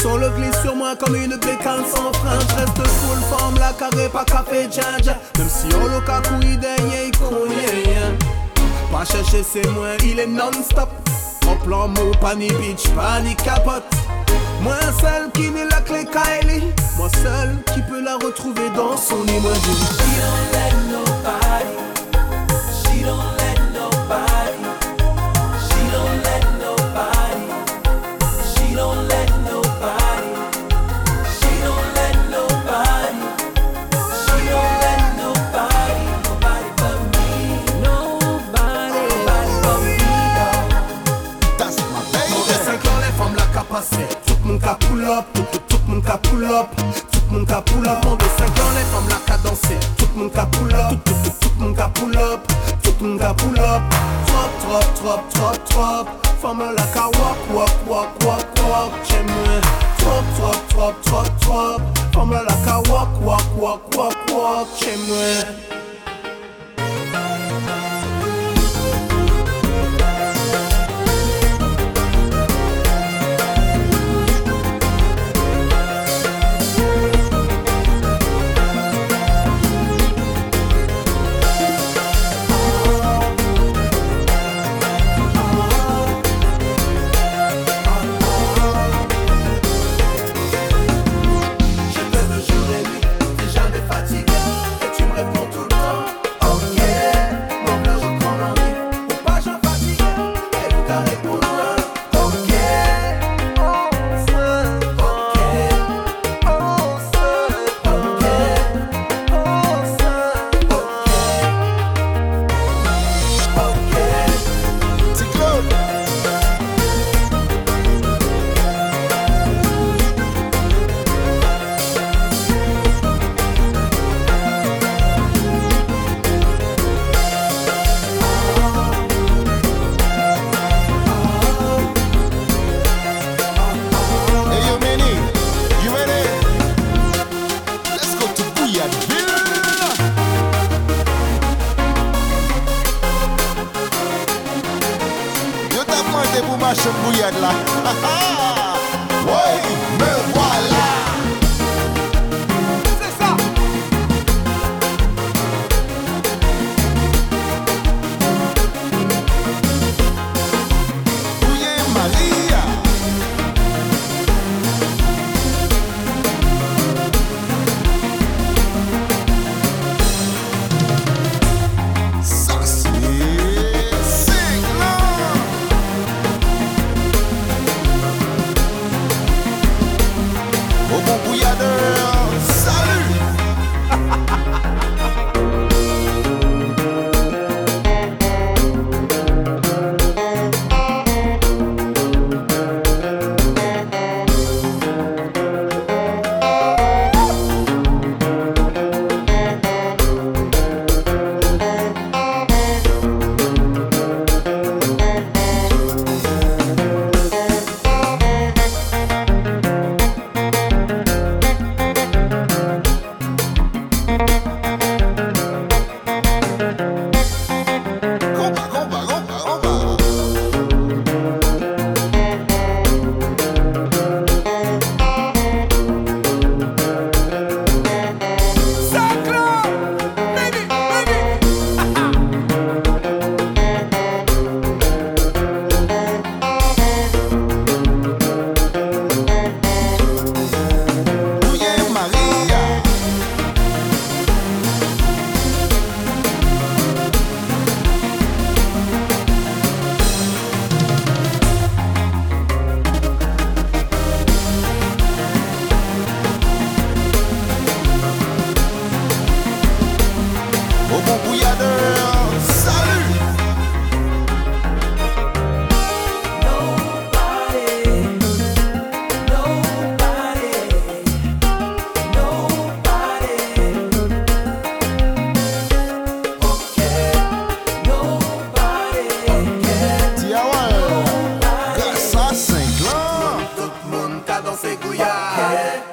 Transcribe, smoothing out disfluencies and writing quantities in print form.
Son le glisse sur moi comme une bécane sans frein. Je reste full forme, la carré, pas café, dja. Même si on le kakou, il dénie, il connaît. Pas chercher, c'est moi, il est non-stop. En plan mot, pas ni bitch, pas ni capote. Moi seul qui met la clé Kylie. Moi seul qui peut la retrouver dans son lit. Moi je dis she don't let nobody. She don't let nobody. She don't let nobody. She don't let nobody. She don't let nobody. She don't let nobody. Nobody but me. Nobody. Nobody but me. That's my baby. Mon dessin quand les femmes la capacité. Mon cas pull up, tout mon cas pull up, tout mon cas pull up. Mon dessin quand les femmes la qu'à danser. Tout mon cas pull up, tout mon cas pull up, tout mon cas pull up. Trop. Femme la qu'à walk. J'aime moins. Trop. Femme la qu'à walk. J'aime moins. Pour marcher bouillade là. Oui, me voilà. C'est ça. Bouillé Maria. Ça c'est au bon bouilladeur, salut! Dans ses couillards.